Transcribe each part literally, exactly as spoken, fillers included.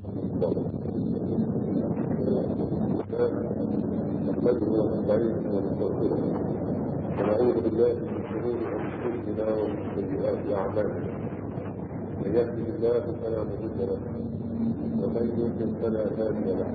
نحمده ونستعينه ونستغفره ونعوذ بالله من شرور انفسنا ومن سيئات اعمالنا. من يهده الله فلا مضل له ومن يضلل فلا هادي له.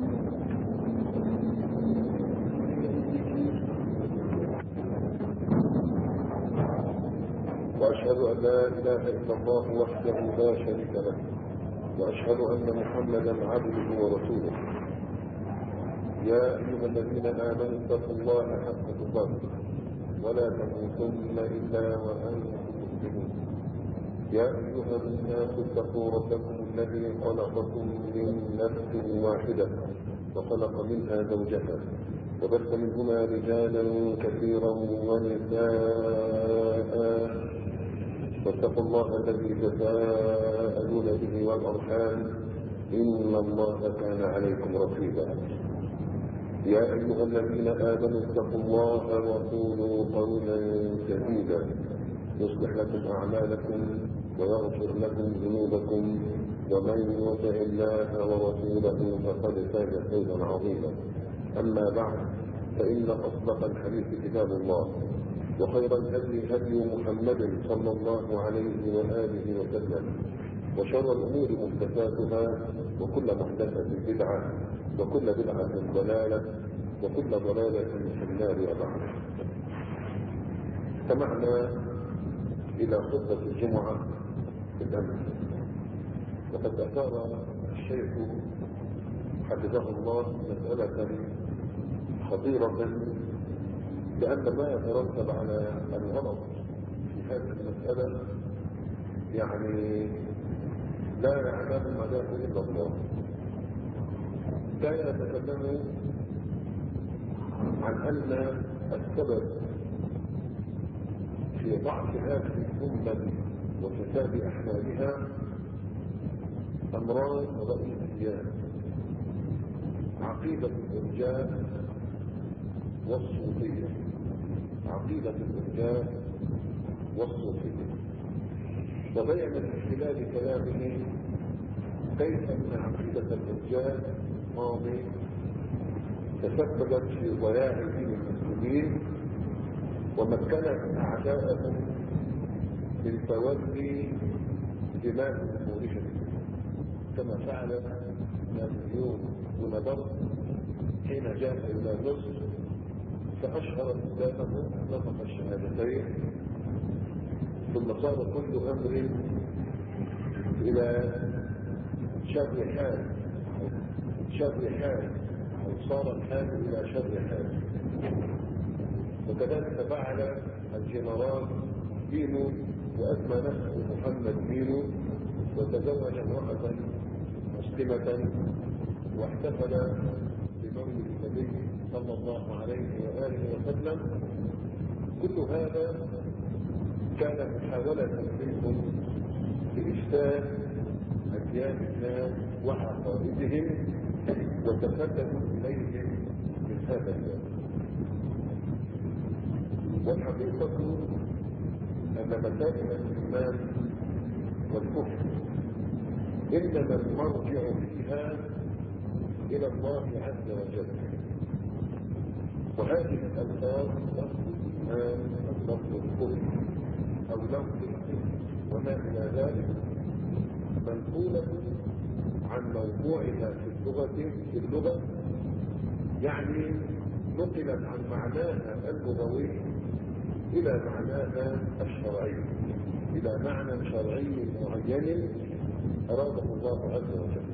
واشهد ان لا اله الا الله وحده لا شريك له، واشهد ان محمدا عبده ورسوله. يا ايها الذين امنوا اتقوا الله حق تقاته ولا تموتن الا وانتم مسلمون. يا ايها الناس اتقوا ربكم الذي خلقكم من نفس واحده وخلق منها زوجها وبث منهما رجالا كثيرا ونساء، واتقوا الله الذي تساءلون به والارحام ان الله كان عليكم رقيبا. يا ايها الذين امنوا اتقوا الله وقولوا قولا سديدا يصلح لكم اعمالكم ويغفر لكم ذنوبكم، ومن يطع الله ورسوله فقد فاز فوزا عظيما. اما بعد، فان اصدق الحديث كتاب الله، وخير الهدي هدي محمد صلى الله عليه واله وسلم، وشر الامور محدثاتها، وكل محدثه بدعه، وكل بدعه ضلاله، وكل ضلاله في النار. وبعد، استمعنا الى خطبه الجمعه في الامس، وقد اثار الشيخ حفظه الله مساله خطيره، لأن ما يترتب على الغلط في هذه المسألة يعني لا يعلم مداه إلا الله. كان يتكلم عن أن السبب في ضعف هذه الأمة وفساد أحوالها أمران رئيسيان: عقيدة الإرجاء والصوفية. عقيدة الإرجاء والصوفية. وبين من خلال كلامه كيف أن عقيدة الإرجاء ماضي تسببت في ضياع دين المسلمين، ومكنت أعداءهم من تولي دماء أمورهم، كما فعل نابليون بونابرت حين جاء إلى مصر فأشهر إسلامه، نطق الشهادتين، ثم صار كل أمر إلى شر حال شر حال أو صار الحال إلى شر حال. وكذلك فعل الجنرال دينو، وأسمى نفسه محمد دينو، وتزوج امرأة مسلمة واحتفل بمولد النبي صلى الله عليه وآله وسلم. كل هذا كان محاولة منهم لإفساد أديان الناس وعقائدهم، وتسللوا إليهم من هذا الباب. والحقيقة أن مسائل الإيمان والكفر إنما المرجع فيها إلى الله عز وجل. وهذه الألفاظ لفظ الإيمان أو لفظ الكفر أو لفظ الكفر وما إلى ذلك منقولة عن موضوعها في اللغة في اللغة يعني نقلت عن معناها اللغوي إلى معناها الشرعي، إلى معنى شرعي معين أراده الله عز وجل.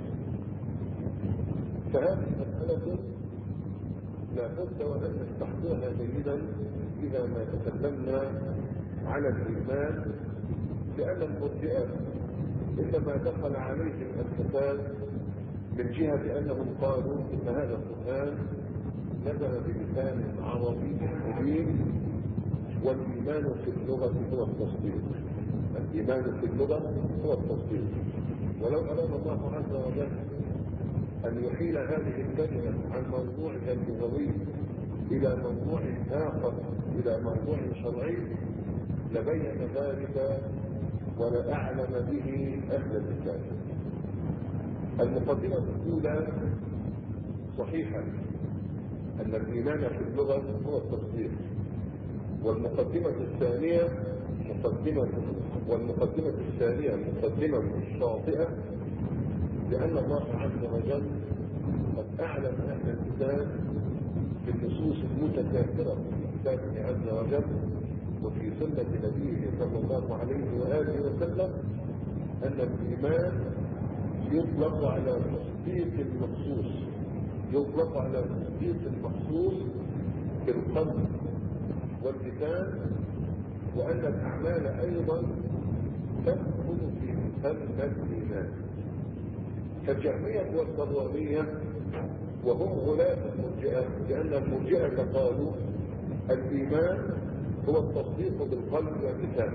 فهذه المسألة لا بد وأن نستحضرها جيدا إذا ما تكلمنا على الإيمان، لأن المرجئة إنما دخل عليهم الفساد من جهة أنهم قالوا إن هذا القرآن نزل بلسان عربي مبين، والإيمان في اللغة هو التصديق. الإيمان في اللغة هو التصديق. ولو أراد الله عز وجل أن يحيل هذه الكلمة عن موضوعها اللغوي إلى موضوع آخر، إلى موضوع شرعي، لبين ذلك ولأعلم به أهل الكتاب. المقدمة الأولى صحيحة أن الإيمان في اللغة هو التصديق، والمقدمة الثانية مقدمة والمقدمة الثانية مقدمة خاطئة، لأن الله عز وجل قد أعلم أهل الكتاب في النصوص المتكاثرة في كتابه عز وجل وفي سنة نبيه صلى الله عليه وآله وسلم أن الإيمان يطلق على تصديق المخصوص يطلق على تصديق المخصوص في القلب واللسان، وأن الأعمال أيضا تدخل في مسمى الإيمان. فالجهمية والصدوانية وهم غلاة المرجئة، لأن المرجئة قالوا الإيمان هو التصديق بالقلب واللسان،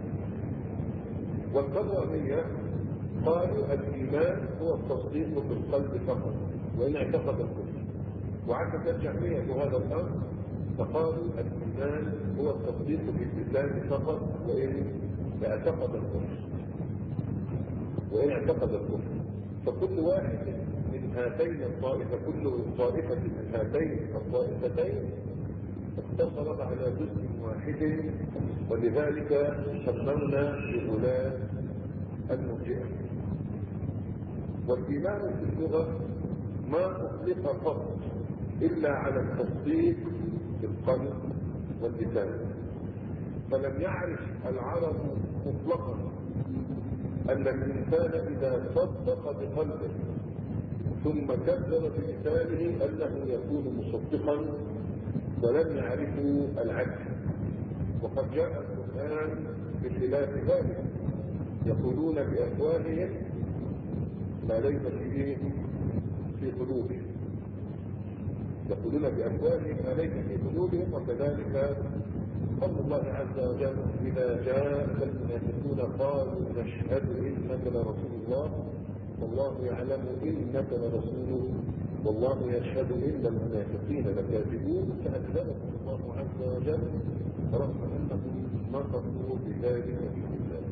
والصدوانية قالوا الإيمان هو التصديق بالقلب فقط وإن اعتقد الكفر. وعكس الجهمية هذا الأمر فقالوا الإيمان هو التصديق باللسان فقط وإن اعتقد الكفر وإن اعتقد الكفر فكل واحد من هاتين الطائفة كل طائفة من هاتين الطائفتين اقتصرت على جزء واحد، ولذلك سمونا بغلاة المرجئة. والإيمان في اللغة ما أطلق فقط إلا على التصديق بالقلب واللسان، فلم يعرف العرب مطلقا أن الإنسان إذا صدق بقلبه ثم كذب بلسانه أنه يكون مصدقا، ولم يعرفوا العكس. وقد جاء القرآن بخلاف ذلك، يقولون بأفواههم ما ليس فيه في قلوبهم يقولون بأفواههم ما ليس في قلوبهم وكذلك قول الله عز وجل إذا جاء المنافقون قالوا نشهد إنك لرسول الله والله يعلم إنك لرسوله والله يشهد إن المنافقين لكاذبون، فأكذبهم الله عز وجل رغم أنهم نطقوا بذلك في الله.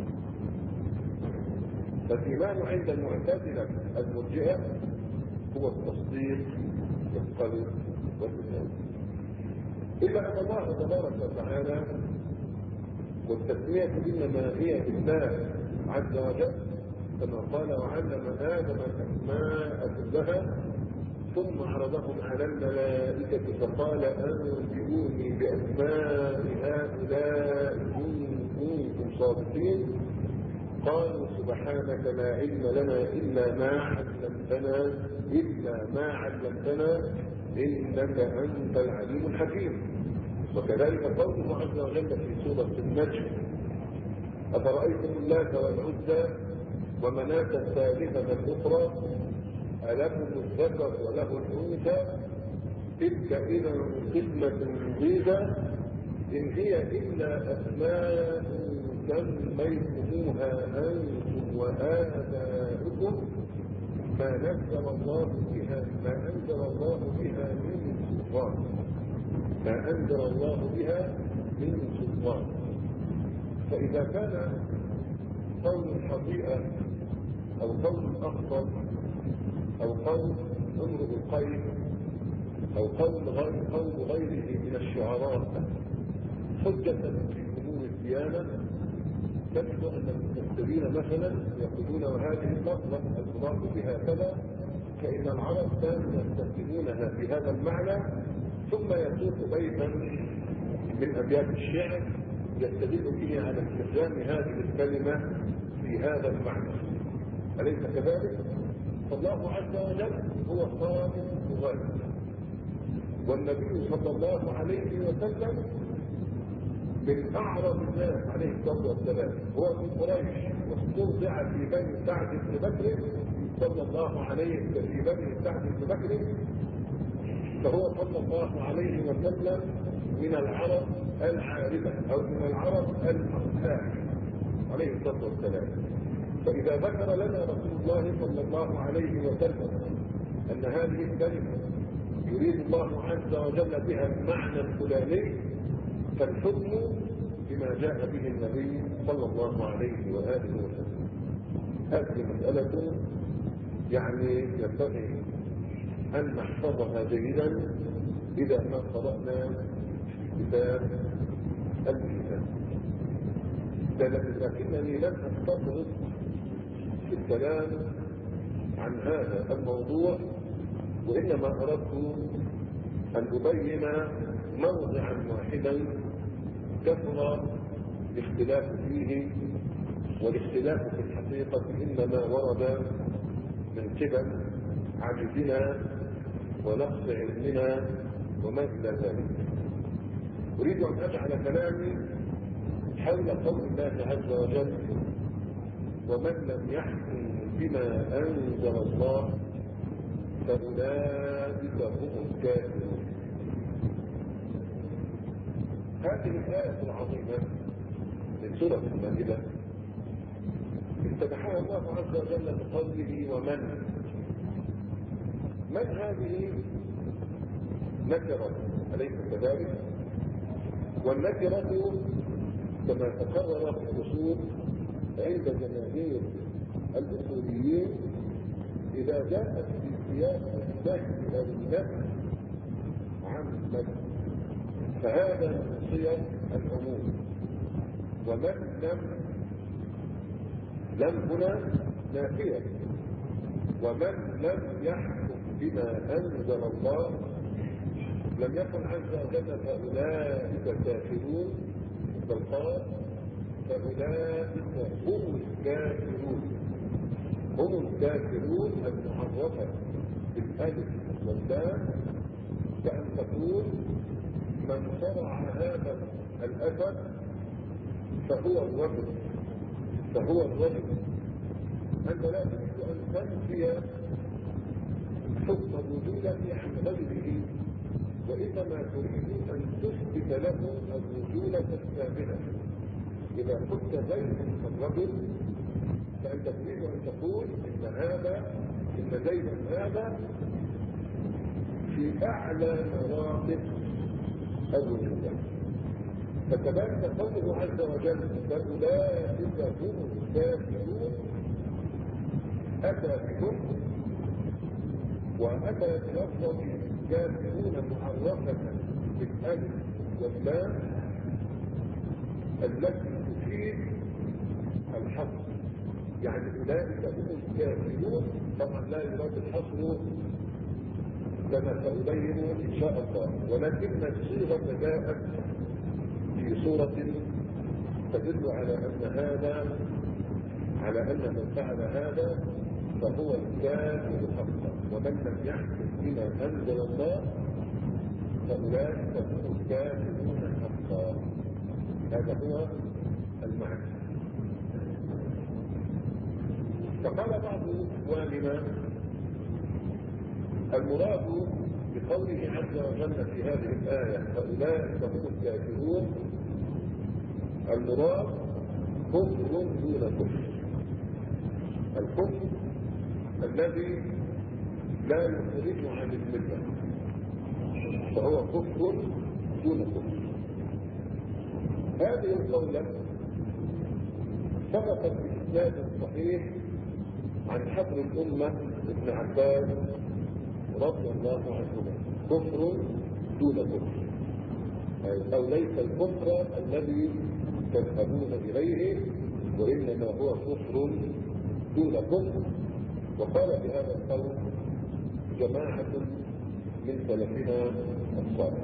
فالإيمان عند المعتزلة المرجئة هو التصديق بالقلب واللسان، إلا أن الله تبارك وتعالى والتسمية إنما هي لله عز وجل، كما قال وعلم آدم الأسماء كلها ثم عرضهم على الملائكة فقال أنبئوني بأسماء هؤلاء إن كنتم صادقين قالوا سبحانك لا علم لنا إلا ما علمتنا إلا ما علمتنا إنك أنت العليم الحكيم. وكذلك قوله عز وجل في سورة النجم أفرأيتم اللات والعزى ومناة الثالثة الأخرى ألكم الذكر وله الأنثى تلك إذا قسمة ضيزى إن هي إلا أسماء سميتموها أنتم وآباؤكم ما نزل الله بها ما أنزل الله بها من سلطان ما أنزل الله بها من سلطان. فإذا كان قول الحقيقة أو قول الأخطر أو قول امرؤ القيس أو قول غير قول غيره من الشعراء حجة في أمور الديانة، تجد أن المفسرين مثلا يقولون وهذه اللفظة المراد بها كذا، فإن العرب كانوا يستخدمونها في هذا المعنى، ثم يسوق بيتا من أبيات الشعر يستدل به على استخدام هذه الكلمة في هذا المعنى. أليس كذلك؟ فالله عز وجل هو خالق الغيب، والنبي صلى الله عليه وسلم من أعرض الناس عليه الصلاة والسلام هو من قريش، واسترضع في بني سعد بن بكر صلى الله عليه في بني سعد بن بكر، فهو صلى الله عليه وسلم من العرب العارفة أو من العرب الأصحاب عليه الصلاة والسلام. فإذا ذكر لنا رسول الله صلى الله عليه وسلم أن هذه الكلمة يريد الله عز وجل بها المعنى الفلاني، فالحكم بما جاء به النبي صلى الله عليه وآله وسلم. هذه مسألة يعني ينبغي أن نحفظها جيدا إذا ما قرأنا كتاب الميزان. لكنني لن أستطرد في الكلام عن هذا الموضوع، وإنما أردت أن أبين موضعا واحدا كثر الاختلاف فيه، والاختلاف في الحقيقة إنما ورد من قبل عجزنا ونقص علمنا وما إلى ذلك. أريد أن أجعل كلامي حول قول الله عز وجل: ومن لم يحكم بما أنزل الله فأولئك هم الكافرون. هذه الآية العظيمة من سورة المائدة افتتحها الله عز وجل بقوله: ومن. من هذه نكرة، أليس كذلك؟ والنكرة كما تقرر في الأصول عند جماهير الأصوليين إذا جاءت في سياق النهي أو النهي عن من، فهذا من صيغ العموم. ومن لم لم هنا نافية، ومن لم يحكم بما أنزل الله لم يقل عز وجل فأولئك كافرون، بل قال فأولئك هم الكافرون. هم الكافرون المعرفة بالألف واللام، كأن تقول من شرع هذا الأثر فهو الرجل فهو الرجل أنت لا تريد أن تنفي حكم الرجولة عن غيره، وإنما تريد أن تثبت له الرجولة الكاملة. إذا قلت زيد الرجل فأنت تريد أن تقول إن هذا إن زيدا هذا في أعلى مراتب الرجولة. فكذلك قوله عز وجل فأولئك هم الكافرون أتى بهم، وأتى بلفظ كافرون معرفة بالألف واللام التي تفيد الحصر، يعني أولئك هم الكافرون. طبعا لا يراد الحصر كما سأبين إن شاء الله، ولكن الصيغة جاءت في صورة تدل على أن هذا على أن من فعل هذا فهو الكافر حقا. ومن لم يحكم بما أنزل الله فأولئك هم الكافرون حقا. هذا هو المعنى. فقال بعض إخواننا المراد بقوله عز وجل في هذه الآية فأولئك هم الكافرون، المراد كفر دون كفر، الكفر الذي لا يخرج عن الملة، فهو كفر دون كفر. هذه القولة ثبتت بإسناد صحيح عن حبر الأمة ابن عباس رضي الله عنهما: كفر دون كفر، أو ليس الكفر الذي تذهبون إليه، وإنما هو كفر دون كفر. وقال بهذا القول جماعة من سلفنا الصالح.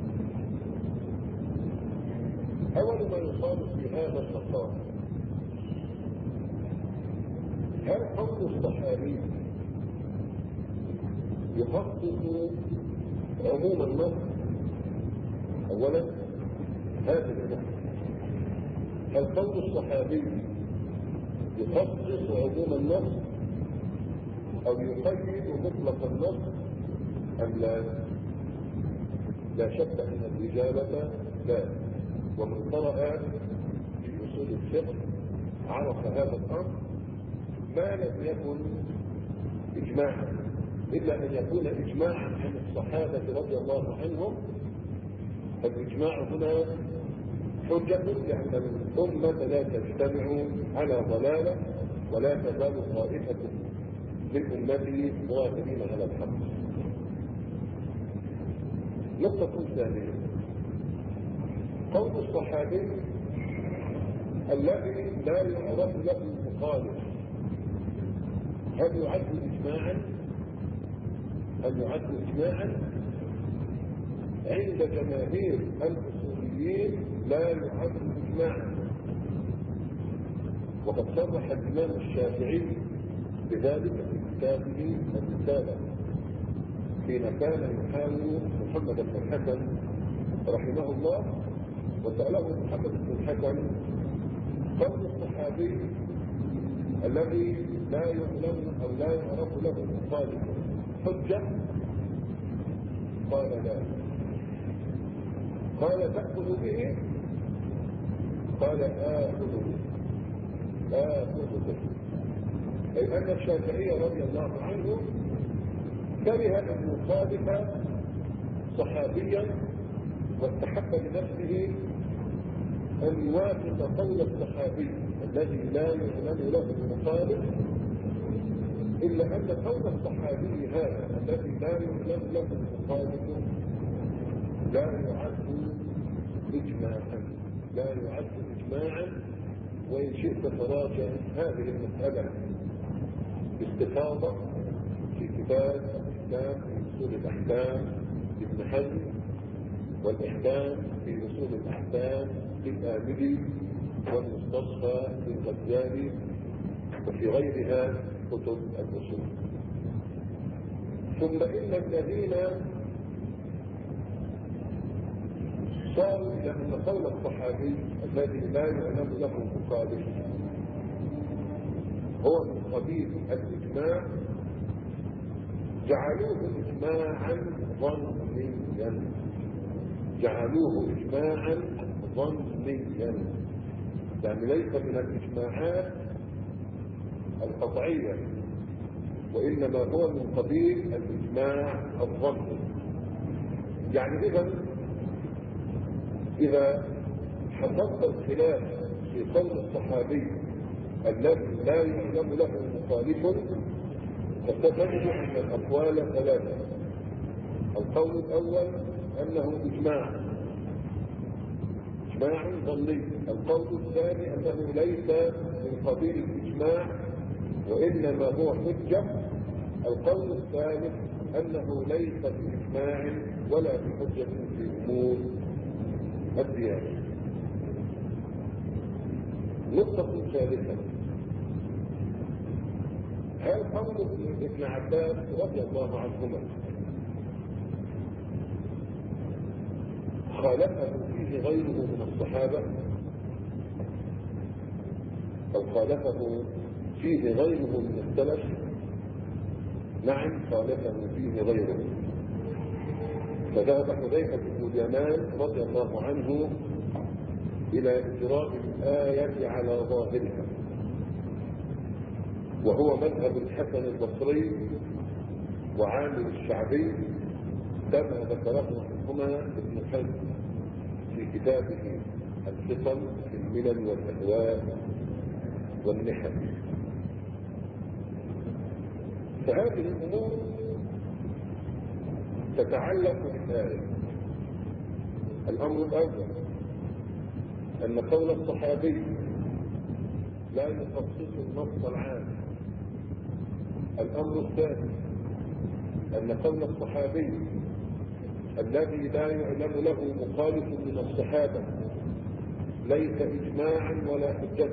أول ما يقال في هذا المقام: هل قول الصحابي يخصص عموم النص؟ أولا هذه النص، هل قول الصحابي يخصص عموم النص أو يقيد مطلق النص أم لا؟ لا شك أن الإجابة لا. ومن قرأ في أصول الفقه عرف هذا الأمر ما لم يكن إجماعا، إلا أن يكون إجماعا عن الصحابة رضي الله عنهم. الإجماع هنا حجة، لأن الأمة لا تجتمع على ضلالة، ولا تزال طائفة من أمتي ظاهرين على الحق. نقطة ثانية، قول الصحابي الذي لا يعرف له مخالف، هل يعد إجماعا؟ هل يعد إجماعا؟ عند جماهير الأصوليين لا يعد إجماعا، وقد صرح الإمام الشافعي بذلك في كتابه الرسالة حين كان يحاول محمد بن الحسن رحمه الله، وسأله محمد بن الحسن قول الصحابي الذي لا يعلم أو لا يعرف له مخالف حجة؟ قال لا. قال تأخذ به؟ قال آخذ به آخذ به. أي أن الشافعي رضي الله عنه كره أن يخالف صحابيا، واستحب لنفسه أن يوافق قول الصحابي الذي لا يعلم له مخالف، إلا أن قول الصحابي هذا الذي لا يعلم له مخالف لا يعد إجماعا، لا يعد إجماعا. وإن شئت تراجع هذه المسألة باستفاضة في كتاب الإحكام في أصول الأحكام لابن حزم، والإحكام في أصول الأحكام للآمدي، والمستصفى للغزالي، وفي غيرها كتب الأصول. ثم إن الذين صاروا إلى أن قول الصحابي الذي لا يعلم له مخالف هو من قبيل الإجماع، جعلوه إجماعا ظنيا، جعلوه إجماعا ظنيا، يعني ليس من الإجماعات القطعية، وإنما هو من قبيل الإجماع الظني. يعني إذا إذا حصلت الخلاف في قول الصحابي الذي لا يعلم له مخالف، فتجد أن الأقوال ثلاثة. القول الأول أنه إجماع إجماع ظني. القول الثاني أنه ليس من قبيل الإجماع وإنما هو حجة. القول الثالث أنه ليس بإجماع ولا بحجة في أمور الديانة. نقطة ثالثة، هل قول ابن عباس رضي الله عنهما خالفه فيه غيره من الصحابة، أو خالفه فيه غيره من السلف؟ نعم، خالفه فيه غيره. فذهب حذيفة بن اليمان رضي الله عنه إلى إجراء الآية على ظاهرها، وهو مذهب الحسن البصري وعامر الشعبي كما ذكره عنهما ابن حزم في كتابه الفصل في الملل والأهواء والنحل. فهذه الأمور تتعلق بالآية. الأمر الأول أن قول الصحابي لا يخصص النص العام. الأمر الثاني أن قول الصحابي الذي لا يعلم له مخالف من الصحابة ليس إجماعا ولا حجة.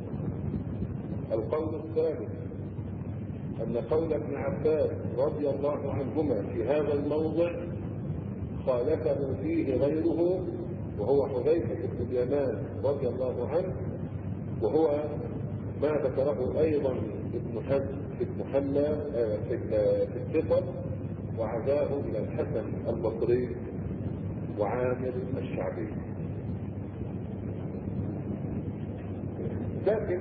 القول الثالث أن قول ابن عباس رضي الله عنهما في هذا الموضع خالفه فيه غيره، وهو حذيفة بن اليمان رضي الله عنه، وهو ما ذكره أيضا ابن حزم في المحلى في الفصل، وعزاه إلى الحسن البصري وعامر الشعبي. لكن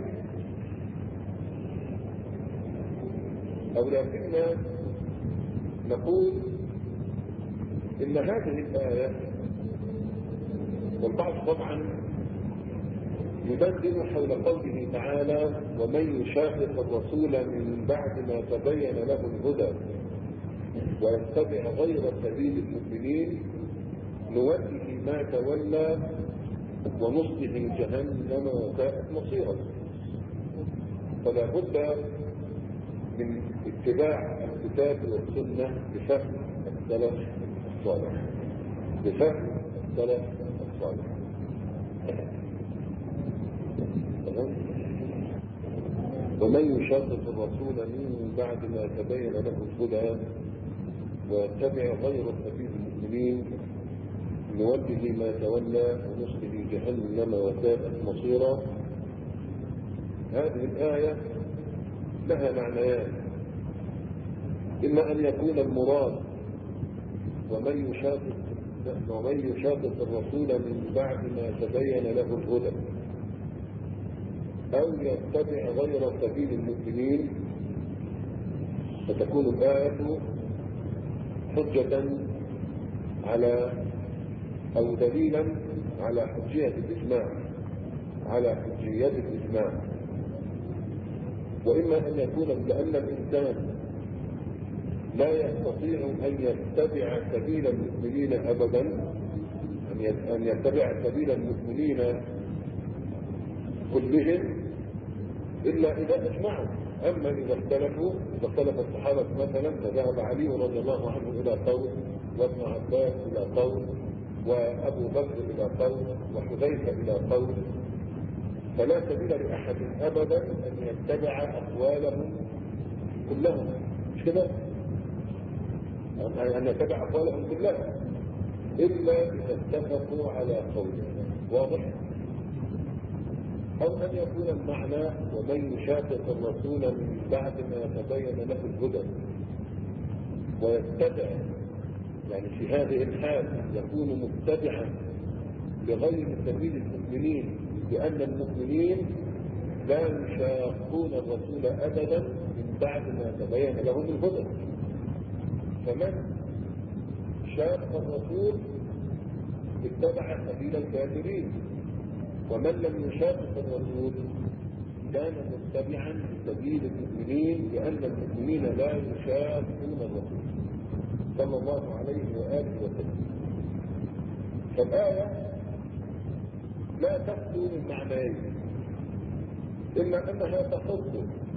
أو لكننا نقول إن هذه الآية، والبعض طبعا يدندن حول قوله تعالى: ومن يشاقق الرسول من بعد ما تبين له الهدى ويتبع غير سبيل المؤمنين نوله ما تولى ونصله جهنم وساءت مصيرا. فلا بد من اتباع الكتاب والسنة بفهم السلف الصالح بفهم السلف الصالح. ومن يشاقق الرسول من بعد ما تبين له الهدى ويتبع غير سبيل المؤمنين نوله ما تولى ونصله جهنم وساءت مصيرا. هذه الآية لها معنيان: إما أن يكون المراد ومن يشاقق ومن يشاقق الرسول من بعد ما تبين له الهدى أو يتبع غير سبيل المؤمنين، فتكون الآية حجة على أو دليلا على حجية الإجماع على حجية الإجماع وإما أن يكون لأن الإنسان لا يستطيع أن يتبع سبيل المؤمنين أبدا، أن يتبع سبيل المؤمنين كلهم إلا إذا أجمعوا. أما إذا اختلفوا إذا اختلف الصحابة مثلا فذهب علي رضي الله عنه إلى قول وابن عباس إلى قول وأبو بكر إلى قول وحذيفة إلى قول، فلا سبيل لأحد أبدا أن يتبع أقوالهم كلهم، مش كده؟ أن يتبع أقوالهم كلها إلا إذا اتفقوا على قوله. واضح؟ أو أن يكون المعنى ومن يشاقق الرسول من بعد ما تبين له الهدى ويتبع، يعني في هذه الحال يكون متبعا لغير سبيل المؤمنين، لأن المؤمنين لا يشاقون الرسول أبدا من بعد ما تبين لهم الهدى. فمن شاق الرسول اتبع سبيل الكافرين، ومن لم يشاقق الرسول كان متبعا لسبيل المؤمنين، لأن المؤمنين لا يشاقون الرسول صلى الله عليه وآله وسلم. فالآية لا تخلو من معنيين: إما أنها تخص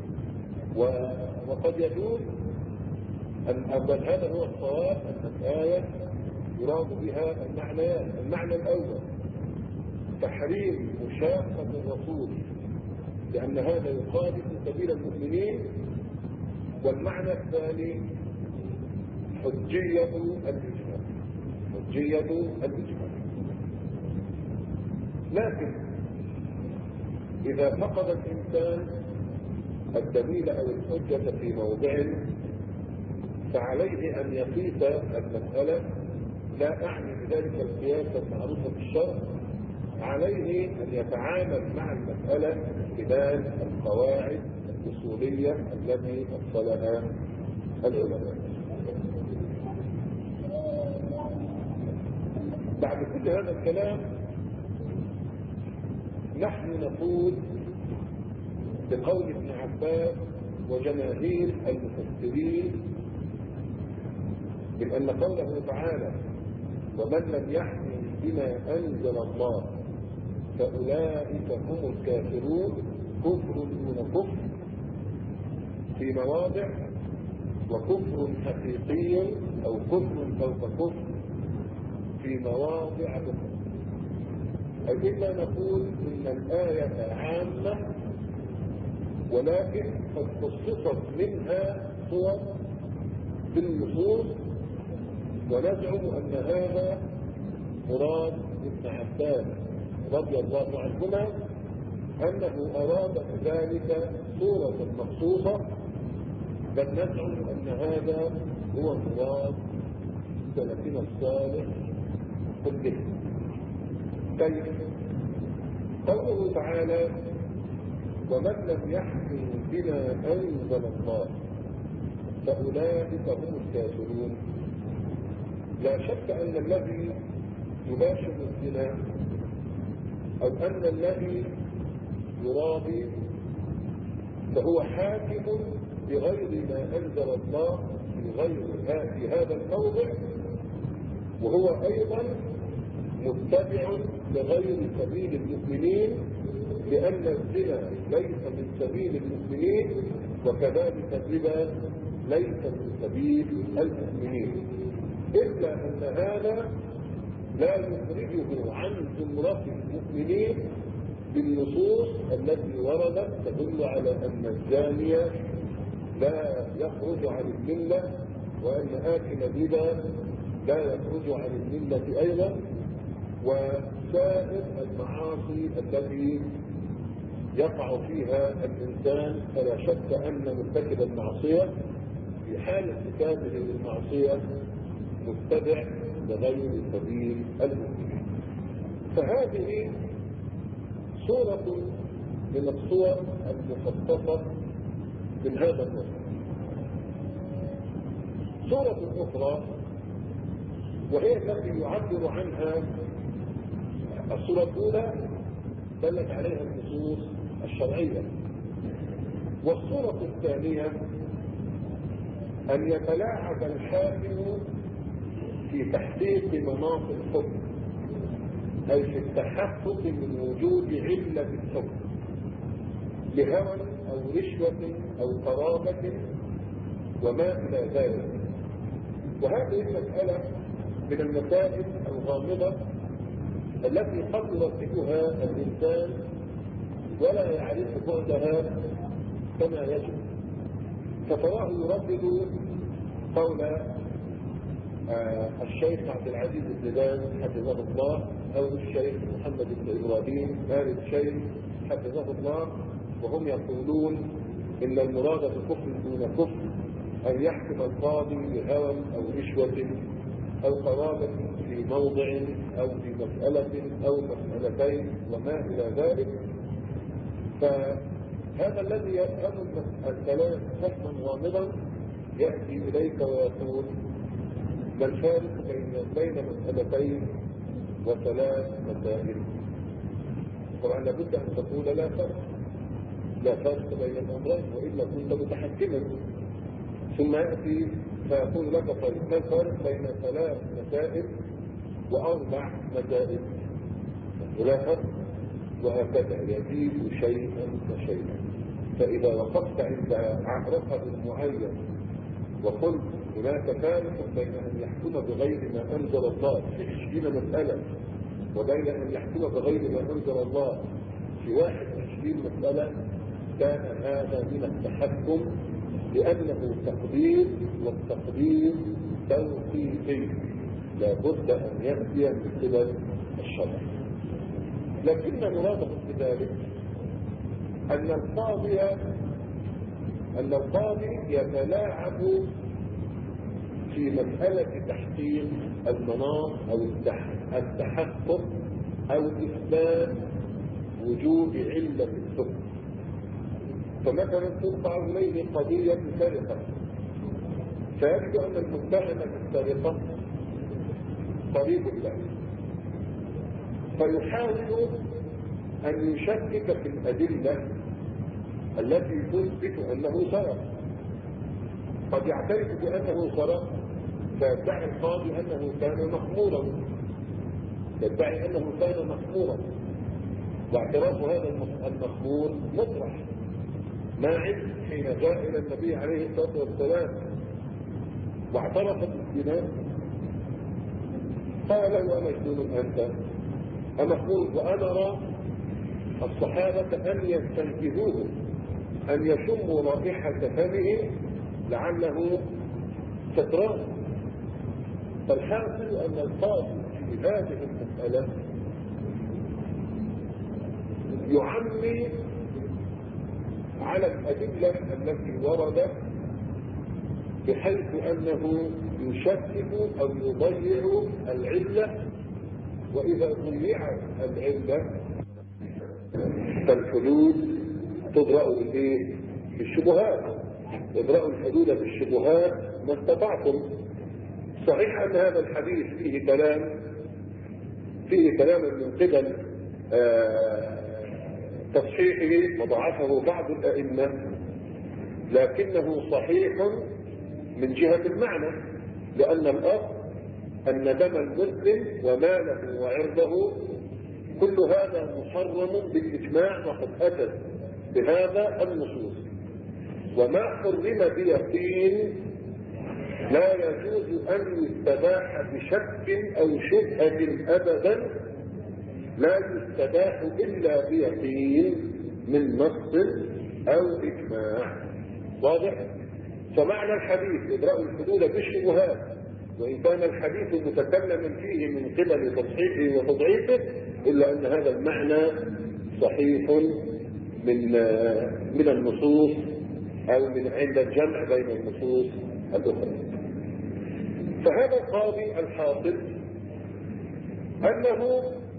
وقد يجوز أن أول هذا هو الصواب أن الآية يراد بها المعنيان. المعنى الأول تحريم مشاقة الرسول لأن هذا يخالف سبيل المؤمنين، والمعنى الثاني حجية الإجماع حجية الإجماع. لكن إذا فقد الإنسان الدليل أو الحجة في موضع فعليه أن يقيس المسألة، لا أعني بذلك القياس المعروف في الشرع، عليه أن يتعامل مع المسألة خلال القواعد الأصولية التي أصلها العلماء. بعد كل هذا الكلام نحن نقول بقول ابن عباس وجماهير المفسرين بأن قوله تعالى ومن لم يحكم بما أنزل الله فأولئك هم الكافرون كفر دون كفر في مواضع، وكفر حقيقي أو كفر فوق كفر في مواضع أخرى. أي إلا نقول إن الآية عامة ولكن قد خصصت منها صور بالنصوص، ونزعم أن هذا مراد ابن عباس رضي الله عنهما، أنه أراد بذلك صورة مخصوصة، بل نزعم أن هذا هو مراد سلفنا الصالح كله. كيف؟ قوله تعالى ومن لم يحكم بما أنزل الله فأولئك هم الكافرون. لا شك أن الذي يباشر الزنا أو أن الذي يرابي فهو حاكم بغير ما أنزل الله في غير في هذا الموضع، وهو أيضا متبع لغير سبيل المؤمنين، لأن الزنا ليس من سبيل المؤمنين، وكذلك الربا ليس من سبيل المؤمنين، إلا أن هذا لا يخرجه عن زمرة المؤمنين بالنصوص التي وردت تدل على أن الزانية لا يخرج عن الملة، وأن آكل الربا لا يخرج عن الملة أيضا، وسائر المعاصي التي يقع فيها الإنسان. فلا شك أن مرتكب المعصية في حال ارتكابه للمعصية متبع لغير سبيل المؤمنين. فهذه صورة من الصور المخصصة من هذا النوع. صورة أخرى وهي التي يعبر عنها الصورة الأولى دلت عليها النصوص الشرعية، والصورة الثانية أن يتلاعب الحاكم في تحقيق مناط الحكم، أي في التحقق من وجود علة الحكم لهوى أو رشوة أو قرابة وما إلى ذلك. وهذه المسألة من المسائل الغامضة التي قد يرتبها الإنسان ولا يعرف بعدها كما يجب، فتراه يردد قول آه الشيخ عبد العزيز الزيدان حفظه الله، أو الشيخ محمد بن إبراهيم آل الشيخ حفظه الله، وهم يقولون إن المراد بكفر دون كفر أن يحكم القاضي بهوى أو رشوة أو قرابة في موضع أو في مسألة أو مسألتين وما إلى ذلك. فهذا الذي يفهم الكلام فهما غامضا يأتي إليك ويقول ما الفارق بين بين مسألتين وثلاث مسائل؟ طبعا لابد أن تقول لا فرق، لا فرق بين الأمرين وإلا كنت متحكما. ثم يأتي فيقول لك طيب ما الفرق بين ثلاث مسائل وأربع مسائل؟ ولا فرق، وهكذا يزيد شيئا فشيئا. فإذا وقفت عند رقم معين وقلت هناك فارق بين أن يحكم بغير ما أنزل الله في عشرين مسألة وبين أن يحكم بغير ما أنزل الله في واحد وعشرين مسألة، كان هذا من التحكم، لأنه تقدير، والتقدير توقيفي لا بد أن يأتي من قبل الشرع. لكن مراده بذلك أن القاضي أن القاضي يتلاعب في مسألة تحقيق المناط أو التحقق أو إثبات وجود علة الحكم. فمثلا ترفع إليه قضية سرقة، فيجد أن المتهم بالسرقة قريب له، فيحاول أن يشكك في الأدلة التي تثبت أنه سرق. قد يعترف بأنه سرق فيدعي القاضي أنه كان مخمورا، يدعي أنه كان مخمورا، واعتراف هذا المخمور مطرح. ماعز حين جاء إلى النبي عليه الصلاة والسلام واعترف بالزنا قال له أمجنون أنت أمخمور؟ وأنا أرى الصحابة أن يستنكهوه، أن يشموا رائحة فمه لعله ستران. فالحاصل أن القاضي في هذه المسألة يعمي على الأدلة التي وردت، بحيث أنه يشكك أو يضيع العلة، وإذا ضيعت العلة فالحدود تضرأ بالإيه؟ بالشبهات. اضرأوا الحدود بالشبهات ما استطعتم. صحيح أن هذا الحديث فيه كلام فيه كلام من قبل تصحيحه وضعفه بعض الأئمة، لكنه صحيح من جهة المعنى، لأن الأصل أن دم المسلم وماله وعرضه كل هذا محرم بالإجماع، وقد أتت بهذا النصوص. وما حرم بيقين لا يجوز أن يستباح بشك أو شبهة أبدا، لا يستباح إلا بيقين من نص أو إجماع. واضح؟ فمعنى الحديث إدراء الحدود بالشبهات، وإن كان الحديث متكلما فيه من قبل تصحيحه وتضعيفه، إلا أن هذا المعنى صحيح من من النصوص أو من عند الجمع بين النصوص الأخرى. فهذا القاضي الحاصل أنه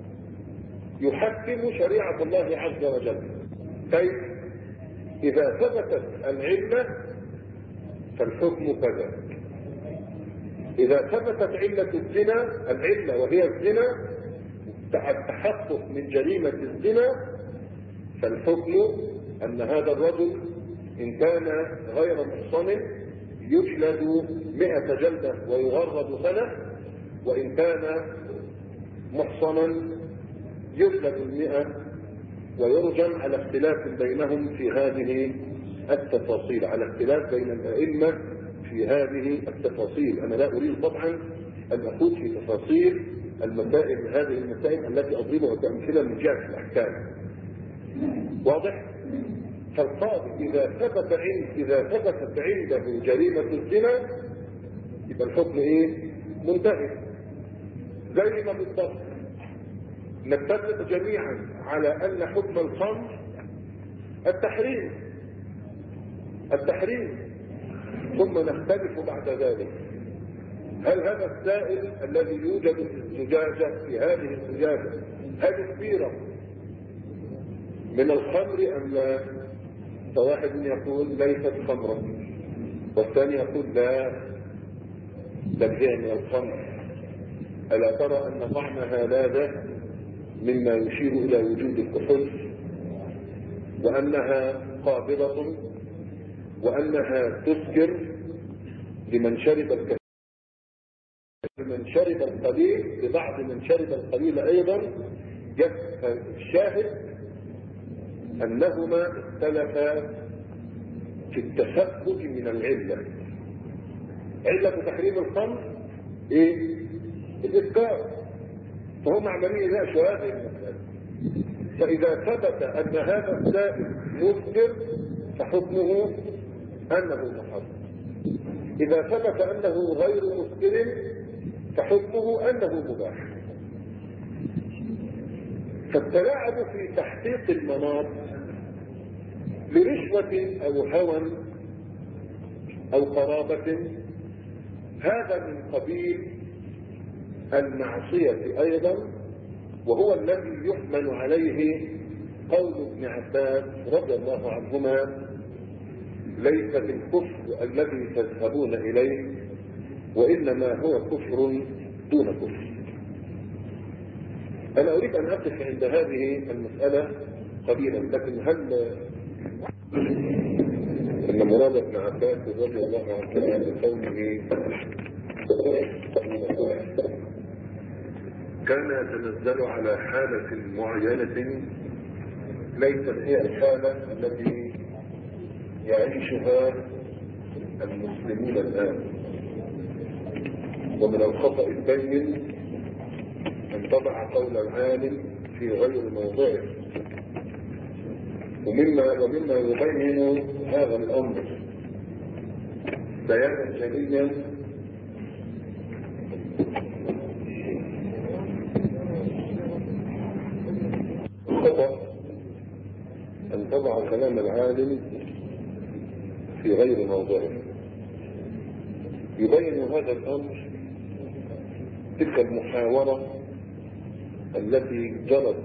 يحكم شريعة الله عز وجل. كيف؟ إذا ثبتت العلة فالحكم كذا. إذا ثبتت علة الزنا، العلة وهي الزنا، التحقق من جريمة الزنا، فالحكم أن هذا الرجل إن كان غير محصن يجلد مئة جلدة ويغرد سنة، وإن كان محصنا يجلد المئة ويرجم، على اختلاف بينهم في هذه التفاصيل، على اختلاف بين الأئمة في هذه التفاصيل. أنا لا أريد طبعا أن أخوض في تفاصيل المسائل، هذه المسائل التي أضربها كأمثلة من جهة الأحكام. واضح؟ فالقاضي إذا ثبت عند إذا ثبتت عنده جريمة الزنا يبقى الحكم إيه؟ منتهي. زي ما بالضبط نتفق جميعا على أن حكم الخمر التحريم التحريم ثم نختلف بعد ذلك، هل هذا السائل الذي يوجد في الزجاجة في هذه الزجاجة هل كبيرة من الخمر أم لا؟ فواحد يقول ليست خمرا، والثاني يقول لا بل هي من الخمر. ألا ترى أن طعمها لاذع مما يشير إلى وجود الكحول، وأنها قابضة، وأنها تسكر لمن شرب الكثير، لمن شرب القليل، لبعض من شرب القليل أيضا. الشاهد أنهما اختلفا في التفقد من العلة. علة تحريم الخمر ايه؟ الإسكار. فهم عملية يناقشوا هذه المسألة. فإذا ثبت أن هذا السائل مسكر فحكمه أنه محرم. إذا ثبت أنه غير مسكر فحكمه أنه مباح. فالتلاعب في تحقيق المناط لرشوة أو هوى أو قرابة هذا من قبيل المعصية أيضا، وهو الذي يحمل عليه قول ابن عباس رضي الله عنهما: ليس بالكفر الذي تذهبون إليه، وإنما هو كفر دون كفر. أنا أريد أن أقف عند هذه المسألة قليلا، لكن هل أن مراد ابن عباس رضي الله عنه بقوله كان يتنزل على حالة معينة ليست هي الحالة التي يعيشها المسلمون الآن؟ ومن الخطأ البين أن تضع قول العالم في غير موضعه. ومما ومما يبين هذا الأمر بيانا جليا الخطأ أن تضع كلام العالم في غير موضعه. يبين هذا الأمر تلك المحاورة التي جرت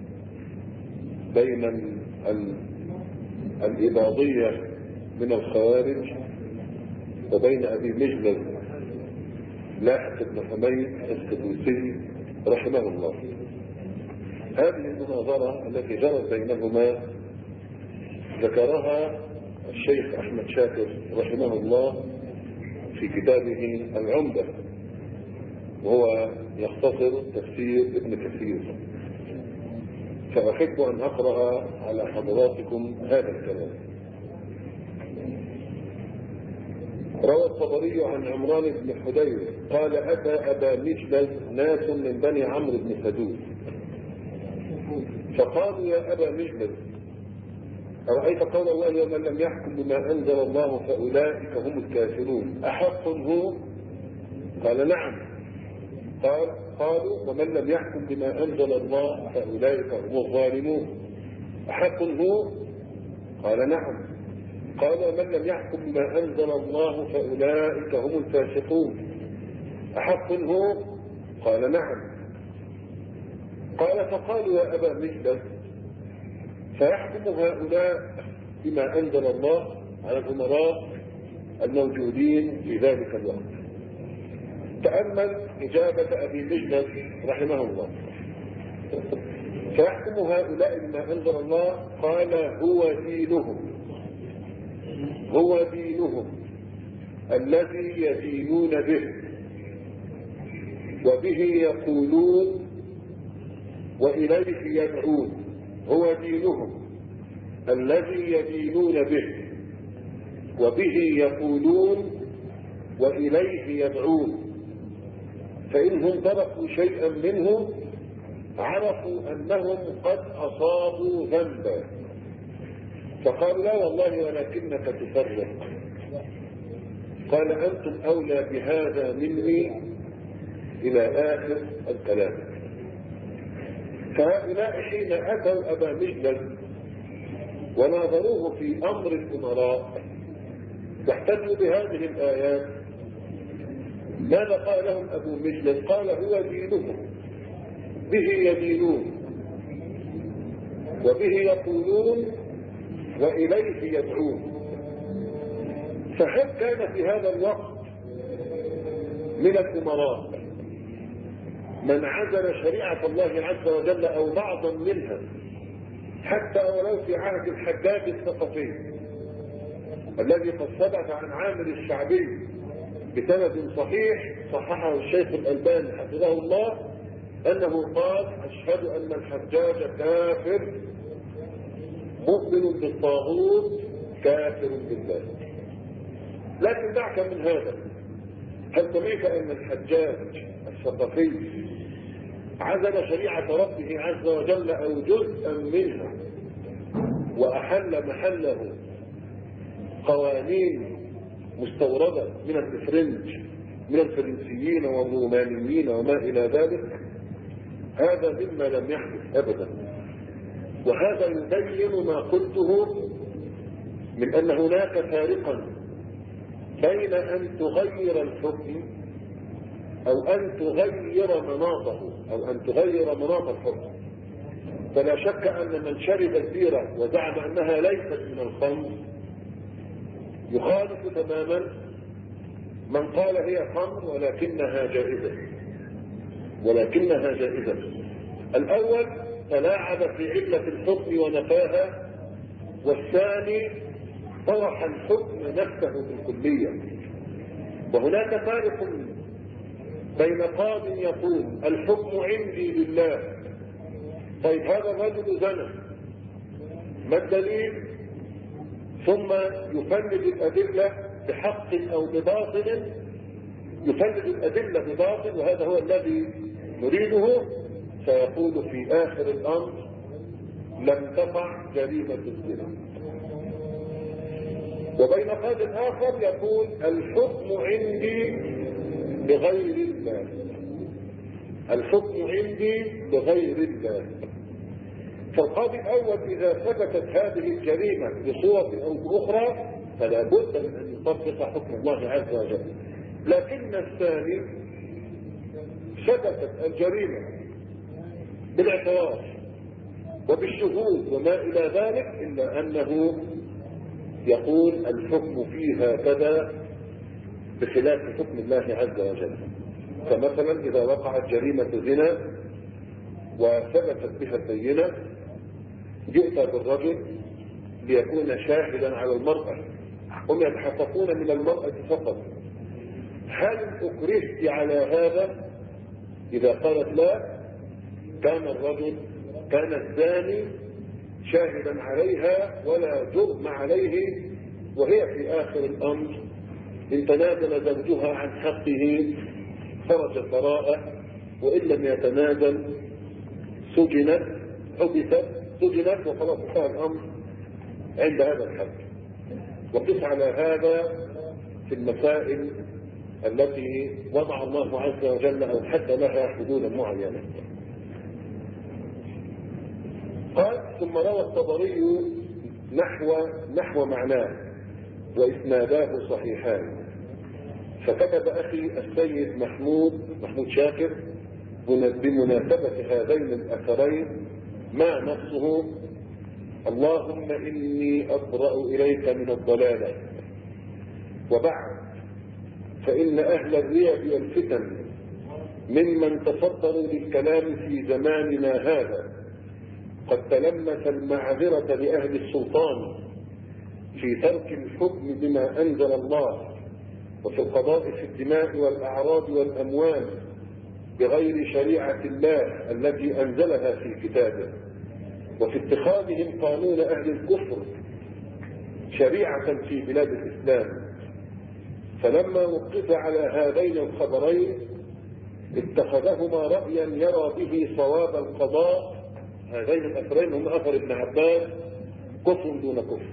بين ال... الإباضية من الخوارج وبين أبي مجلس لاحق بن حميد السدوسي رحمه الله. هذه المناظرة التي جرت بينهما ذكرها الشيخ أحمد شاكر رحمه الله في كتابه العمدة، وهو يختصر تفسير ابن كثير، فأحب أن أقرأ على حضراتكم هذا الكلام. روى الطبري عن عمران بن حدير قال: أتى أبا مجلس ناس من بني عمرو بن سدوس فقالوا: يا أبا مجلس، أرأيت قول الله: ومن لم يحكم بما أنزل الله فأولئك هم الكافرون، أحق هو؟ قال: نعم. قال قالوا: ومن لم يحكم بما أنزل الله فأولئك هم الظالمون، أحق هو؟ قال: نعم. قال: ومن لم يحكم بما أنزل الله فأولئك هم الفاسقون، أحق هو؟ قال: نعم. قال: فقالوا: يا أبا مجلس، فيحكم هؤلاء بما أنزل الله على الأمراء الموجودين في ذلك الوقت؟ تأمل إجابة أبي مجلس رحمه الله. فيحكم هؤلاء بما أنزل الله، قال: هو دينهم، هو دينهم الذي يدينون به وبه يقولون وإليه يدعون. هو دينهم الذي يدينون به وبه يقولون وإليه يدعون، فإنهم تركوا شيئا منه عرفوا أنهم قد أصابوا ذنبا، فقالوا: لا والله ولكنك تفرق. قال: أنتم أولى بهذا مني، إلى آخر الكلام. فهؤلاء حين أتوا أبا مجلس وناظروه في أمر الأمراء واحتجوا بهذه الآيات، ماذا قال لهم أبو مجلس؟ قال: هو دينهم، به يدينون وبه يقولون وإليه يدعون. فهل كان في هذا الوقت من الأمراء من عزل شريعة الله عز وجل أو بعضا منها، حتى ولو في عهد الحجاج الثقفي الذي قد ثبت عن عامر الشعبي بسند صحيح صححه الشيخ الألباني حفظه الله أنه قال: أشهد أن الحجاج كافر مؤمن بالطاغوت كافر بالله. لكن دعك من هذا، هل سمعت أن الحجاج الثقفي عزل شريعة ربه عز وجل أو جزءا منها وأحل محله قوانين مستوردة من الإفرنج من الفرنسيين والرومانيين وما إلى ذلك؟ هذا مما لم يحدث أبدا، وهذا يبين ما قلته من أن هناك فارقا بين أن تغير الحكم أو أن تغير مناطه أو أن تغير مناط الحكم. فلا شك أن من شرب البيرة وزعم أنها ليست من الخمر يخالف تماما من قال هي خمر ولكنها جائزة ولكنها جائزة. الأول تلاعب في علة الحكم ونفاها، والثاني طرح الحكم نفسه بالكلية. وهناك فارق بين قاض يقول الحكم عندي لله، طيب هذا الرجل زنى، ما الدليل؟ ثم يفند الأدلة بحق أو بباطل، يفند الأدلة بباطل، وهذا هو الذي نريده. سيقول في آخر الأمر لم تقع جريمة الزنا. وبين قاض آخر يقول الحكم عندي بغير الله، الحكم عندي بغير الله. فالقاضي الأول إذا ثبتت هذه الجريمة بصورة أو بأخرى فلا بد من أن يطبق حكم الله عز وجل. لكن الثاني ثبتت الجريمة بالاعتراف وبالشهود وما إلى ذلك، إلا أنه يقول الحكم فيها كذا بخلاف حكم الله عز وجل. فمثلا إذا وقعت جريمة زنا وثبتت بها البينة جئت بالرجل ليكون شاهدا على المرأة، هم يتحققون من المرأة فقط. هل أكرهت على هذا؟ إذا قالت لا، كان الرجل كان الزاني شاهدا عليها ولا جرم عليه، وهي في آخر الأمر إن تنازل زوجها عن حقه خرج البراءة، وإن لم يتنازل سجنت حبست سجنت وخلاص انتهى الأمر عند هذا الحد. وقس على هذا في المسائل التي وضع الله عز وجل أو حتى لها حدودا معينة. قال ثم روى الطبري نحو نحو معناه وإسناداه صحيحان. فكتب أخي السيد محمود محمود شاكر بمناسبة هذين الأثرين ما نفسه: اللهم إني أبرأ إليك من الضلالة، وبعد فإن أهل الريب والفتن ممن تصدروا للكلام في زماننا هذا قد تلمس المعذرة لأهل السلطان في ترك الحكم بما أنزل الله وفي القضاء في الدماء والأعراض والأموال بغير شريعة الله التي أنزلها في كتابه، وفي اتخاذهم قانون أهل الكفر شريعة في بلاد الإسلام. فلما وقف على هذين الخبرين اتخذهما رأيا يرى به صواب القضاء. هذين الأثرين هم أثر ابن عباس كفر دون كفر.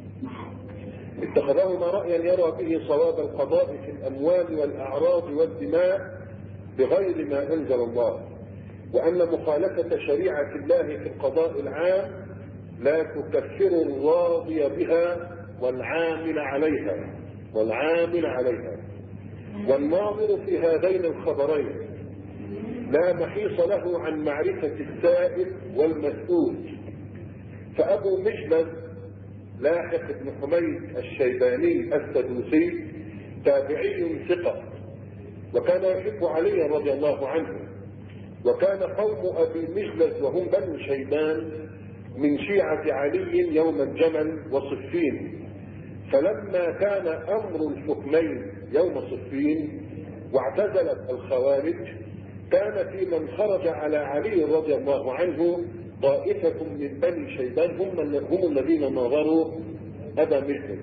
اتخذهما رأيا يرى به صواب القضاء في الأموال والأعراض والدماء بغير ما أنزل الله، وأن مخالفة شريعة الله في القضاء العام لا تكفر الراضي بها والعامل عليها والعامل عليها. والناظر في هذين الخبرين لا محيص له عن معرفة السائل والمسؤول. فأبو مجلد لاحق بن حميد الشيباني السدوسي تابعي ثقة، وكان يحب علي رضي الله عنه، وكان قوم أبي مجلد وهم بنو شيبان من شيعة علي يوم الجمل وصفين. فلما كان أمر الحكمين يوم صفين واعتزلت الخوارج، كان في من خرج على علي رضي الله عنه طائفة من بني شيبان هم, هم الذين ناظروا أبا مجلد،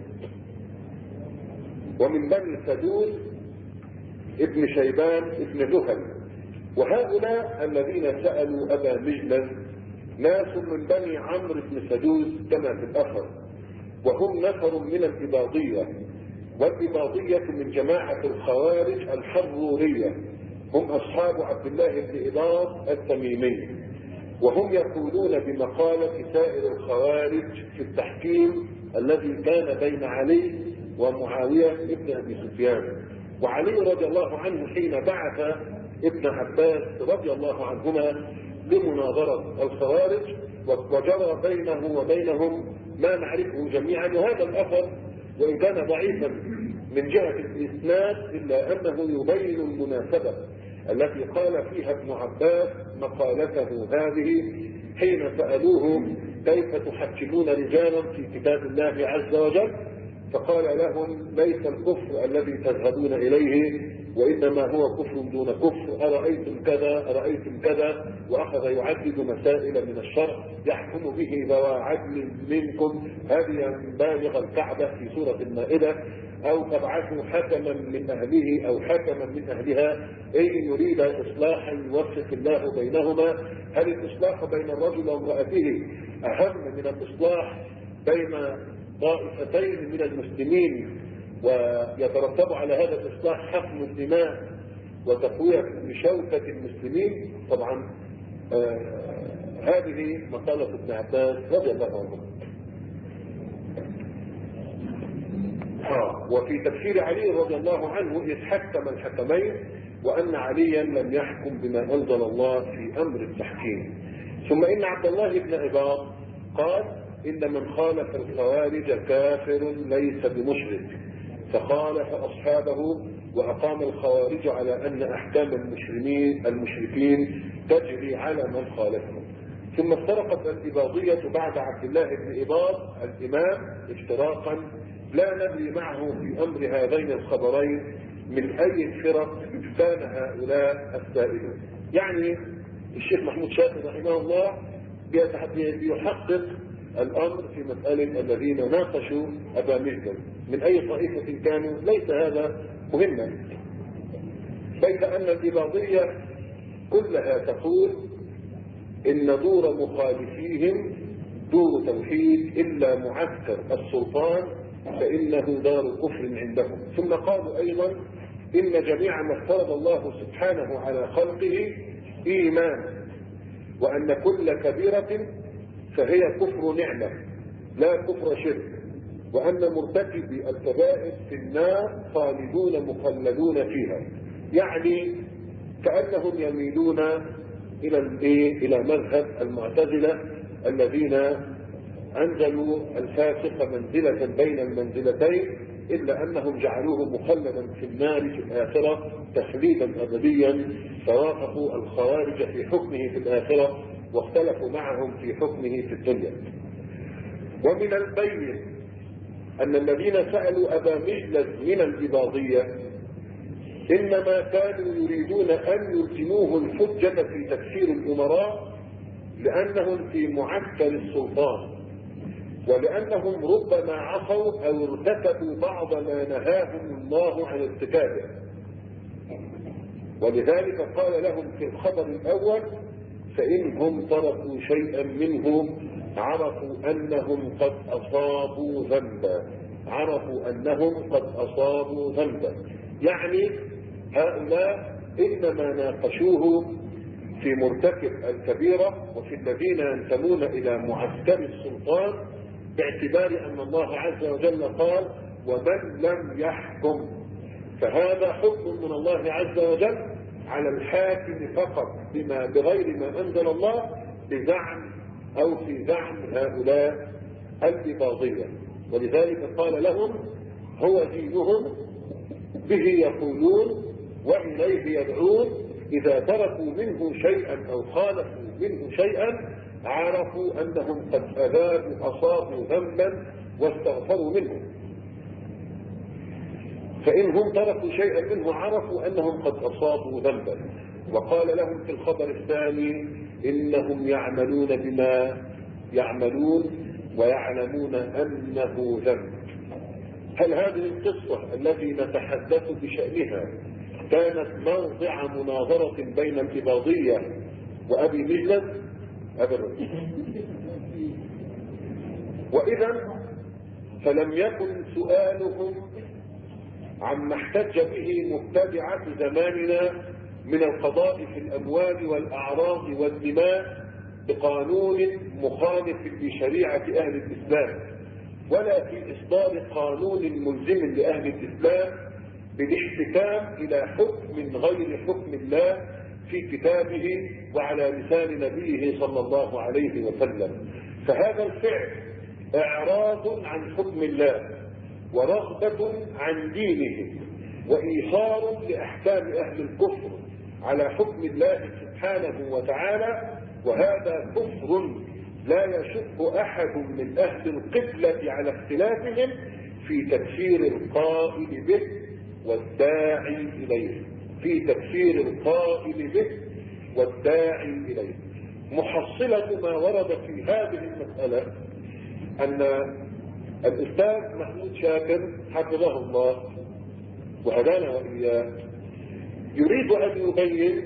ومن بني سدوس ابن شيبان ابن جهل. وهؤلاء الذين سألوا أبا مجلد ناس من بني عمرو بن سدوس كما في الأثر، وهم نفر من الإباضية، والإباضية من جماعة الخوارج الحرورية، هم أصحاب عبد الله بن إباض التميمي، وهم يقولون بمقالة سائر الخوارج في التحكيم الذي كان بين علي ومعاوية ابن أبي سفيان. وعلي رضي الله عنه حين بعث ابن عباس رضي الله عنهما لمناظرة الخوارج وجرى بينه وبينهم ما نعرفه جميعا. وهذا الأثر وإن كان ضعيفا من جهة الإسناد إلا أنه يبين المناسبة التي قال فيها ابن عباس مقالته هذه حين سألوه كيف تحكمون رجالا في كتاب الله عز وجل، فقال لهم ليس الكفر الذي تذهبون إليه وإنما هو كفر دون كفر، أرأيتم كذا أرأيتم كذا، وأخذ يعدد مسائل من الشرع يحكم به ذوى عدل منكم هديا بالغ الكعبة في سورة المائدة، أو تبعثوا حكما من أهله أو حكما من أهلها إن يريد إصلاحا يوفق الله بينهما. هل الإصلاح بين الرجل وامرأته أهم من الإصلاح بين طائفتين من المسلمين ويترتب على هذا الإصلاح حقن الدماء وتقوية شوكة المسلمين؟ طبعا آه هذه مقالة ابن عباس رضي الله عنه. آه وفي تفسير علي رضي الله عنه إذ حكم الحكمين وأن عليا لم يحكم بما أنزل الله في أمر التحكيم. ثم إن عبد الله بن عباض قال إن من خالف الخوارج كافر ليس بمشرك، فخالف أصحابه وأقام الخوارج على أن أحكام المشركين المشركين تجري على من خالفهم. ثم افترقت الإباضية بعد عبد الله بن إباض الإمام افتراقا لا ندري معه في أمر هذين الخبرين من أي الفرق كان هؤلاء السائلون. يعني الشيخ محمود شاكر رحمه الله بيحقق الأمر في مسألة الذين ناقشوا أبا مجدل من أي طائفة كانوا، ليس هذا مهما، بيد أن الإباضية كلها تقول إن دور مخالفيهم دور توحيد إلا معسكر السلطان فإنه دار كفر عندهم. ثم قالوا أيضا إن جميع ما افترض الله سبحانه على خلقه إيمان، وأن كل كبيرة فهي كفر نعمة لا كفر شرك، وأن مرتكبي الكبائر في النار خالدون مخلدون فيها. يعني كأنهم يميلون إلى إلى مذهب المعتزلة الذين أنزلوا الفاسق منزلة بين المنزلتين، إلا أنهم جعلوه مخلدا في النار في الآخرة تخليدا أبديا، فوافقوا الخوارج في حكمه في الآخرة واختلفوا معهم في حكمه في الدنيا. ومن البين أن الذين سألوا أبا مجلس من الإباضية إنما كانوا يريدون أن يلزموه الحجة في تكفير الأمراء لأنهم في معسكر السلطان، ولأنهم ربما عصوا أو ارتكبوا بعض ما نهاهم الله عن ارتكابه. ولذلك قال لهم في الخبر الأول فإنهم تركوا شيئا منه عرفوا أنهم قد أصابوا ذنبا عرفوا أنهم قد أصابوا ذنبا يعني هؤلاء إنما ناقشوه في مرتكب الكبيرة وفي الذين ينتمون إلى معسكر السلطان، باعتبار أن الله عز وجل قال ومن لم يحكم، فهذا حكم من الله عز وجل على الحاكم فقط بما بغير ما أنزل الله بزعم أو في زعم هؤلاء الإباضية. ولذلك قال لهم هو دينهم به يقولون وإليه يدعون، إذا تركوا منه شيئا أو خالفوا منه شيئا عرفوا أنهم قد أذابوا أصابوا ذنبا واستغفروا منه، فإنهم تركوا شيئا منه عرفوا أنهم قد أصابوا ذنبا. وقال لهم في الخبر الثاني إنهم يعملون بما يعملون ويعلمون أنه ذنب. هل هذه القصة التي نتحدث بشأنها كانت موضع مناظرة بين الإباضية وأبي مجلس؟ أبدا. وإذا فلم يكن سؤالهم عما احتج به مبتدعة زماننا من القضاء في الأموال والأعراض والدماء بقانون مخالف لشريعة أهل الإسلام، ولا في إصدار قانون ملزم لأهل الإسلام بالاحتكام إلى حكم غير حكم الله في كتابه وعلى لسان نبيه صلى الله عليه وسلم. فهذا الفعل إعراض عن حكم الله ورغبة عن دينه وإيثار لأحكام أهل الكفر على حكم الله سبحانه وتعالى، وهذا كفر لا يشك أحد من أهل القبلة على اختلافهم في تكفير القائل به والداعي إليه في تكفير القائل به والداعي إليه. محصلة ما ورد في هذه المسألة أن الأستاذ محمود شاكر حفظه الله وهدانا وإياه يريد أن يبين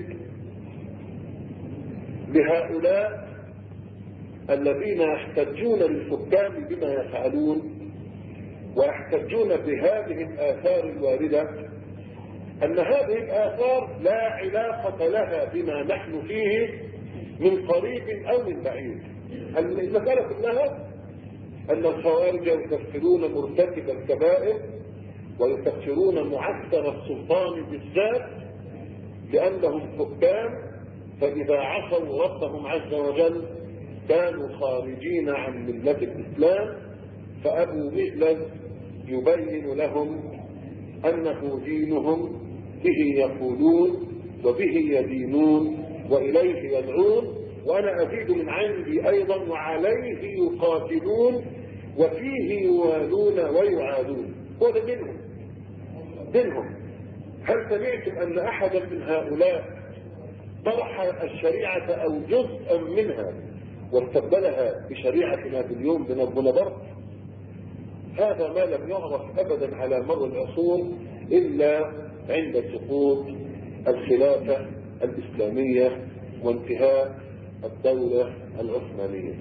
لهؤلاء الذين يحتجون للحكام بما يفعلون ويحتجون بهذه الآثار الواردة أن هذه الآثار لا علاقة لها بما نحن فيه من قريب أو من بعيد. المسألة كلها أن الخوارج يكفرون مرتكب الكبائر ويكفرون معسكر السلطان بالذات لأنهم حكام، فإذا عصوا ربهم عز وجل كانوا خارجين عن ملة الإسلام. فأبو مجلس يبين لهم أنه دينهم به يقولون وبه يدينون وإليه يدعون، وأنا أزيد من عندي أيضا وعليه يقاتلون وفيه يوالون ويعادون. هو ده دينهم دينهم. هل سمعتم أن أحدا من هؤلاء طرح الشريعة أو جزءا منها واستبدلها بشريعة نابليون بونابرت؟ هذا ما لم يعرف أبدا على مر العصور إلا عند سقوط الخلافة الإسلامية وانتهاء الدولة العثمانية.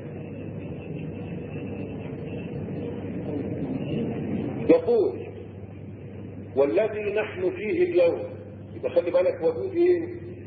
يقول والذي نحن فيه اليوم، إذا خلي بالك وجود إيه؟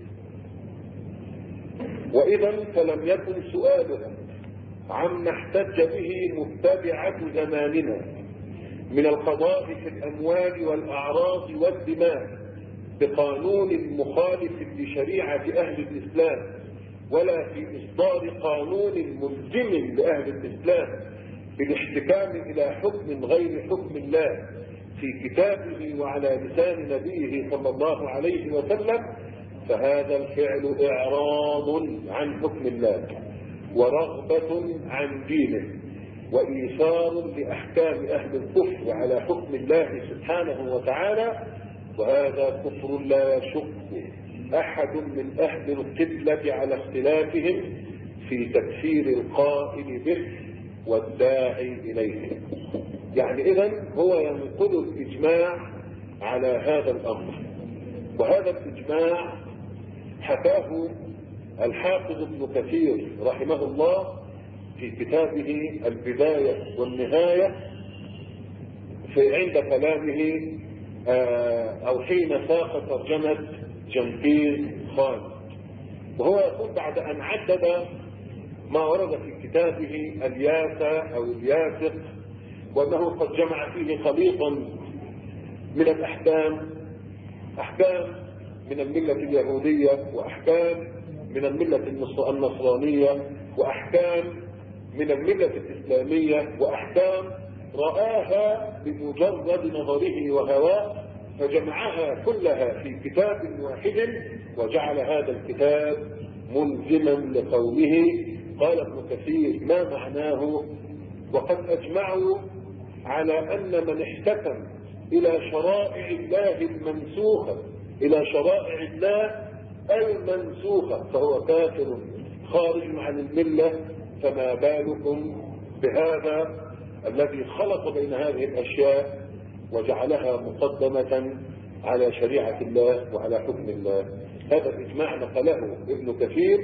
وإذا فلم يكن سؤالها عما احتج به متبعة زماننا من القضاء في الأموال والأعراض والدماء بقانون مخالف لشريعة أهل الإسلام، ولا في إصدار قانون ملزم لأهل الإسلام بالاحتكام إلى حكم غير حكم الله في كتابه وعلى لسان نبيه صلى الله عليه وسلم، فهذا الفعل إعراض عن حكم الله ورغبة عن دينه وإيثار لأحكام أهل الكفر على حكم الله سبحانه وتعالى، وهذا كفر لا يشك أحد من أهل القبلة على اختلافهم في تكفير القائل به والداعي إليه. يعني إذن هو ينقل الإجماع على هذا الأمر، وهذا الإجماع حكاه الحافظ ابن كثير رحمه الله في كتابه البداية والنهاية في عند كلامه أو حين ساق ترجمة جنكيز خان، وهو يقول بعد أن عدد ما ورد في كتابه الياسة أو الياسق، وأنه قد جمع فيه خليطا من الأحكام، أحكام من الملة اليهودية وأحكام من الملة النصرانية وأحكام من الملة الإسلامية وأحكام رآها بمجرد نظره وهواه، فجمعها كلها في كتاب واحد وجعل هذا الكتاب ملزما لقوله. قال ابن كثير ما معناه؟ وقد أجمعوا على أن من احتكم إلى شرائع الله المنسوخة إلى شرائع الله المنسوخة فهو كافر خارج عن الملة، فما بالكم بهذا الذي خلط بين هذه الأشياء وجعلها مقدمة على شريعة الله وعلى حكم الله. هذا الإجماع نقله ابن كثير،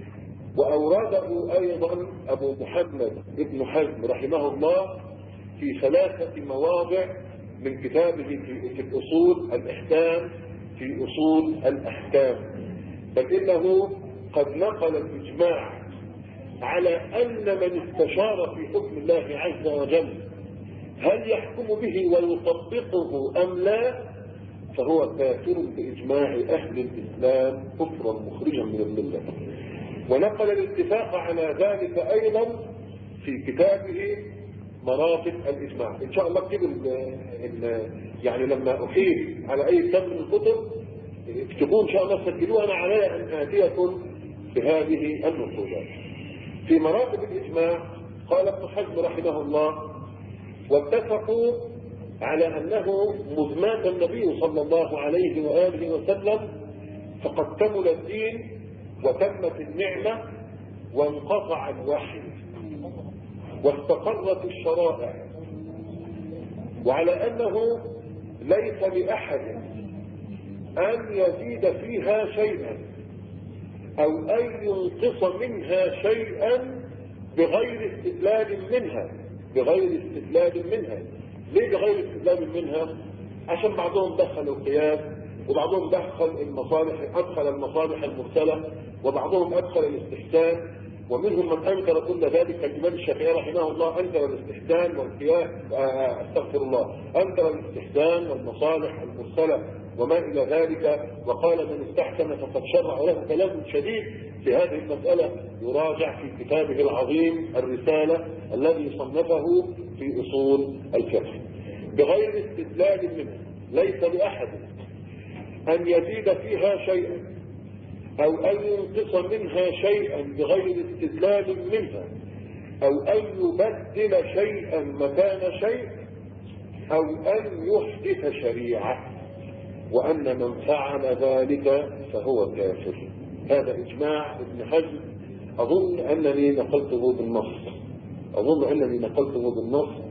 وأورده أيضا أبو محمد ابن حزم رحمه الله في ثلاثة مواضع من كتابه في الأصول الإحكام في أصول الأحكام، بل إنه قد نقل الإجماع على أن من استشار في حكم الله عز وجل هل يحكم به ويطبقه أم لا فهو كافر بإجماع أهل الإسلام كفرا مخرجا من الملة. ونقل الاتفاق على ذلك أيضا في كتابه مراتب الإجماع. إن شاء الله اكتبوا يعني لما أحيل على أي كتاب من الكتب اكتبوا إن شاء الله سجلوها. أنا علي أن آتيكم بهذه النصوصات. في مراتب الإجماع قال ابن حزم رحمه الله واتفقوا على أنه مذ مات النبي صلى الله عليه وآله وسلم فقد كمل الدين وتمت النعمة وانقطع الوحي واستقرت الشرائع، وعلى أنه ليس لأحد أن يزيد فيها شيئا أو أن ينقص منها شيئا بغير استدلال منها بغير استدلال منها. ليه بغير استدلال منها؟ عشان بعضهم دخل القياس وبعضهم دخل المصالح أدخل المصالح المرسلة وبعضهم أدخل الاستحسان، ومنهم من أنكر كل ذلك. الإمام الشافعي رحمه الله أنكر الاستحسان والقياس أستغفر الله أنكر الاستحسان والمصالح المرسلة وما إلى ذلك، وقال من استحسن فقد شرع له كلام شديد في هذه المسألة يراجع في كتابه العظيم الرسالة الذي صنفه في أصول الفقه بغير استدلال منه. ليس لأحد أن يزيد فيها شيئا أو أن ينقص منها شيئا بغير استدلال منها أو أن يبدل شيئا مكان شيء أو أن يحدث شريعة، وأن من فعل ذلك فهو كافر. هذا إجماع ابن حزم، أظن أنني نقلته بالنص أظن أنني نقلته بالنص